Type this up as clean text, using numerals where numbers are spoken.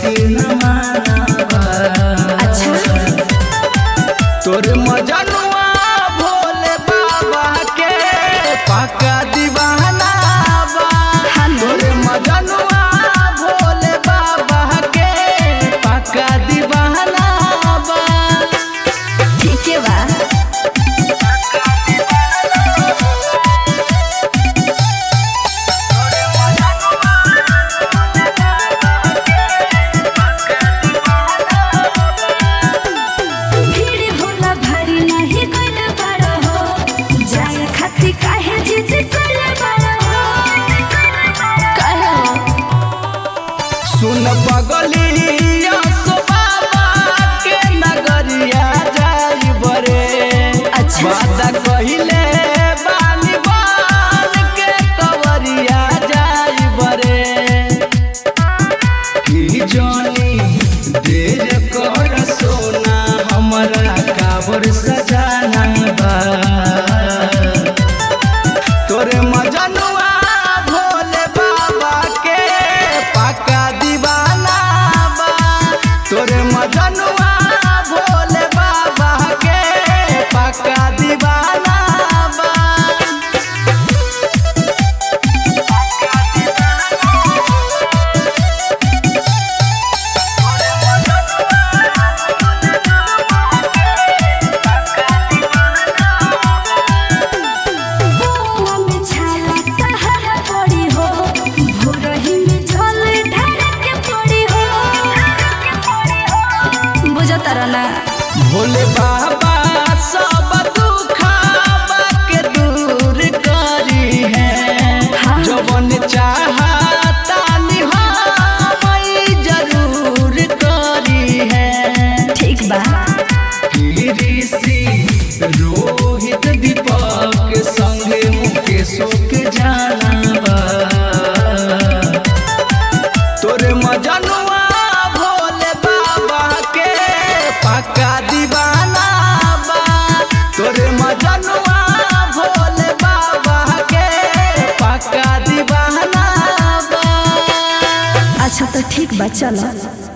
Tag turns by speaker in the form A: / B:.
A: के न मानबा।
B: अच्छा
A: तोर मजनुआ भोले बाबा के पक्का दीवाना बा। तोर मजनुआ भोले बाबा के पक्का दीवाना बा।
B: ठीक है बा।
A: सुन पगलिया सो बाबा के नगरिया जाई बरे।
B: अच्छा
A: वादा कहिले बानी बाल के कवरिया जाई बरे। की जानी देर कर सोना हमरा काबर सजाना बा। तोरे मजनुआ भोले बाबा के पक्का दीवाना बा। तोरे मजनुआ भोले बाबा के पक्का दीवाना बा। भोले बाबा सब दुखावा के दूर करी है।
B: हाँ।
A: जवन चाहता निहाई जरूर करी है।
B: ठीक बा।
A: ऋषि रोहित दीपक संगे मुकेशों के जाना बा। तोरे मजनुआ भोले बाबा के पक्का दीवाना बा। तोरे मजनुआ भोले बाबा के पक्का दीवाना बा।
B: अच्छा तो ठीक बा चलो।